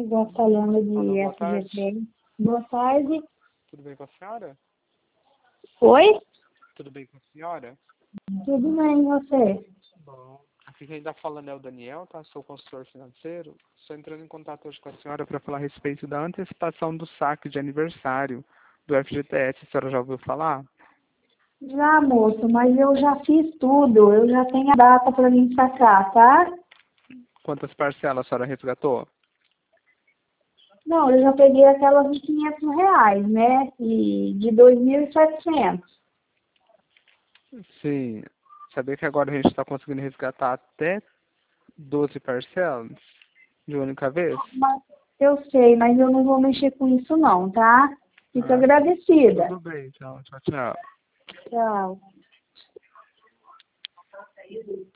Igual falando de Alô, boa tarde. FGTS. Boa tarde. Tudo bem com a senhora? Oi? Tudo bem com a senhora? Tudo bem, e você? Bom. Aqui quem está falando é o Daniel, tá? Sou consultor financeiro. Estou entrando em contato hoje com a senhora para falar a respeito da antecipação do saque de aniversário do FGTS. A senhora já ouviu falar? Já, moço, mas eu já fiz tudo. Eu já tenho a data para mim sacar, tá? Quantas parcelas a senhora resgatou? Não, eu já peguei aquelas de R$ 500, né? E de 2.700. Sim. Sabia que agora a gente está conseguindo resgatar até 12 parcelas de uma única vez? Mas eu sei, mas eu não vou mexer com isso não, tá? Fico Ah, agradecida. tudo bem, então. Tchau, tchau. Tchau.